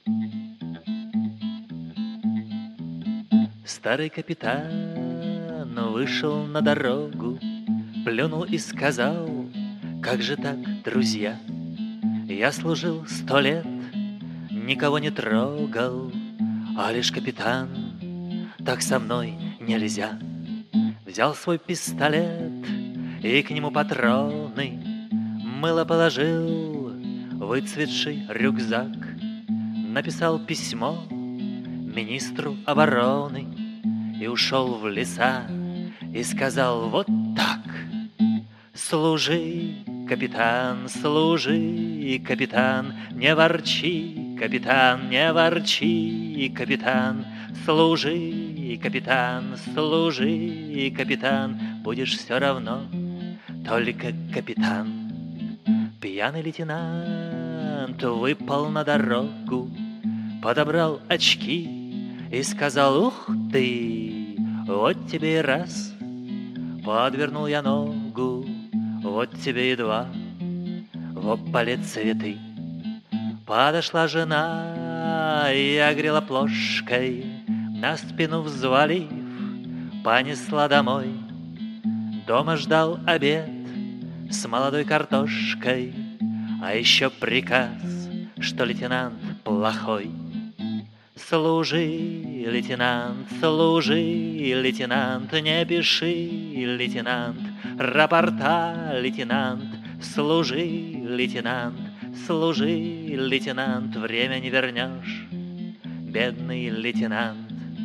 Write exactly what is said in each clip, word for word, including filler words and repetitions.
Старый капитан вышел на дорогу, плюнул и сказал: как же так, друзья? Я служил сто лет, никого не трогал, а лишь капитан, так со мной нельзя. Взял свой пистолет и к нему патроны, мыло положил в выцветший рюкзак, написал письмо министру обороны и ушел в леса и сказал вот так: служи, капитан, служи, капитан, не ворчи, капитан, не ворчи, капитан, служи, капитан, служи, капитан, будешь все равно только капитан. Пьяный лейтенант выпал на дорогу, подобрал очки и сказал: ух ты, вот тебе и раз. Подвернул я ногу, вот тебе и два, в опале цветы. Подошла жена и огрела плошкой, на спину взвалив, понесла домой. Дома ждал обед с молодой картошкой, а еще приказ, что лейтенант плохой. Служи, лейтенант, служи, лейтенант, не пиши, лейтенант, рапорта, лейтенант, служи, лейтенант, служи, лейтенант, время не вернешь, бедный лейтенант.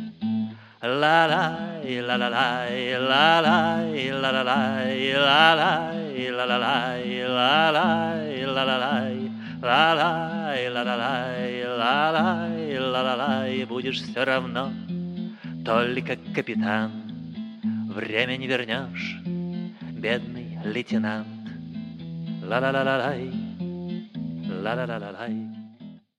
Ла-лай, ла-ла-лай, ла-лай, ла-ла-лай, ла-лай, ла-ла-лай, ла-лай, ла-ла-лай, ла-лай, ла-ла-лай, ла-лай, ла-ла-лай, будешь все равно только капитан, время не вернешь, бедный лейтенант. Ла-ла-ла-лай, ла-ла-ла-лай.